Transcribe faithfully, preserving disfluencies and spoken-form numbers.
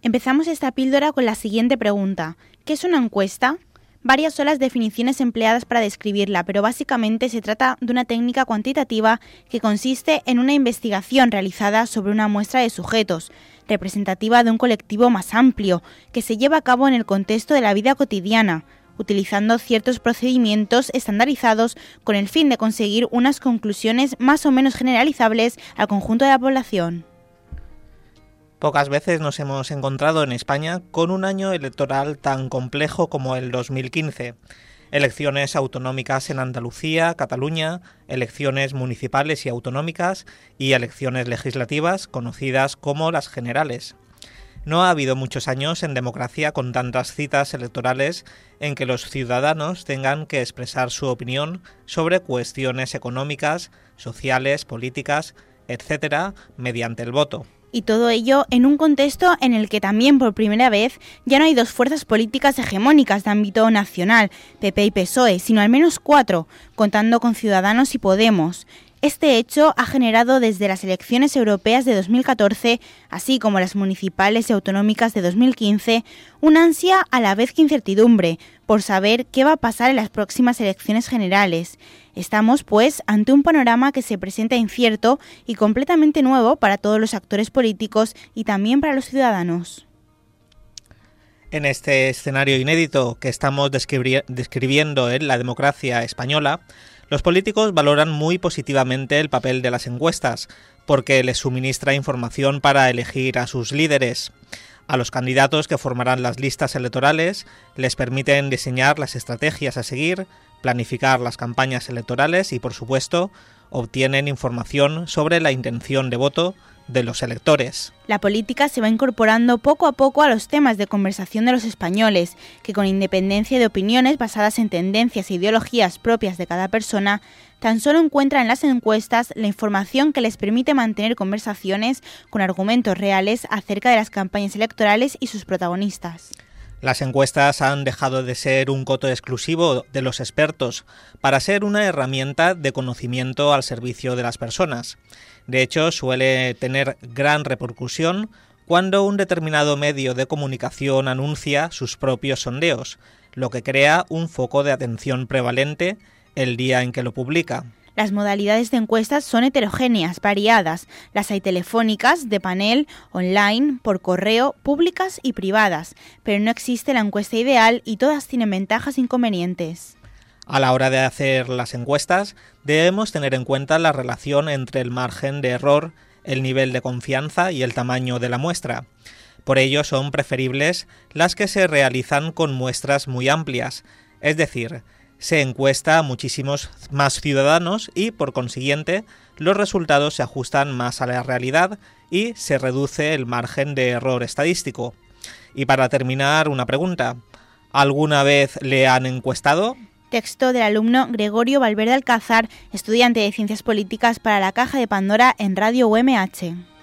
Empezamos esta píldora con la siguiente pregunta. ¿Qué es una encuesta? Varias son las definiciones empleadas para describirla, pero básicamente se trata de una técnica cuantitativa que consiste en una investigación realizada sobre una muestra de sujetos, representativa de un colectivo más amplio, que se lleva a cabo en el contexto de la vida cotidiana, utilizando ciertos procedimientos estandarizados con el fin de conseguir unas conclusiones más o menos generalizables al conjunto de la población. Pocas veces nos hemos encontrado en España con un año electoral tan complejo como el dos mil quince. Elecciones autonómicas en Andalucía, Cataluña, elecciones municipales y autonómicas y elecciones legislativas conocidas como las generales. No ha habido muchos años en democracia con tantas citas electorales en que los ciudadanos tengan que expresar su opinión sobre cuestiones económicas, sociales, políticas, etcétera, mediante el voto. Y todo ello en un contexto en el que también por primera vez ya no hay dos fuerzas políticas hegemónicas de ámbito nacional, P P y P S O E, sino al menos cuatro, contando con Ciudadanos y Podemos. Este hecho ha generado desde las elecciones europeas de dos mil catorce, así como las municipales y autonómicas de dos mil quince, una ansia a la vez que incertidumbre por saber qué va a pasar en las próximas elecciones generales. Estamos, pues, ante un panorama que se presenta incierto y completamente nuevo para todos los actores políticos y también para los ciudadanos. En este escenario inédito que estamos describi- describiendo en la democracia española, los políticos valoran muy positivamente el papel de las encuestas, porque les suministra información para elegir a sus líderes. A los candidatos que formarán las listas electorales les permiten diseñar las estrategias a seguir, planificar las campañas electorales y, por supuesto, obtienen información sobre la intención de voto de los electores. La política se va incorporando poco a poco a los temas de conversación de los españoles, que con independencia de opiniones basadas en tendencias e ideologías propias de cada persona, tan solo encuentran en las encuestas la información que les permite mantener conversaciones con argumentos reales acerca de las campañas electorales y sus protagonistas. Las encuestas han dejado de ser un coto exclusivo de los expertos para ser una herramienta de conocimiento al servicio de las personas. De hecho, suele tener gran repercusión cuando un determinado medio de comunicación anuncia sus propios sondeos, lo que crea un foco de atención prevalente el día en que lo publica. Las modalidades de encuestas son heterogéneas, variadas. Las hay telefónicas, de panel, online, por correo, públicas y privadas, pero no existe la encuesta ideal y todas tienen ventajas e inconvenientes. A la hora de hacer las encuestas, debemos tener en cuenta la relación entre el margen de error, el nivel de confianza y el tamaño de la muestra. Por ello son preferibles las que se realizan con muestras muy amplias, es decir, se encuesta a muchísimos más ciudadanos y, por consiguiente, los resultados se ajustan más a la realidad y se reduce el margen de error estadístico. Y para terminar, una pregunta. ¿Alguna vez le han encuestado? Texto del alumno Gregorio Valverde Alcázar, estudiante de Ciencias Políticas para la Caja de Pandora en Radio U M H.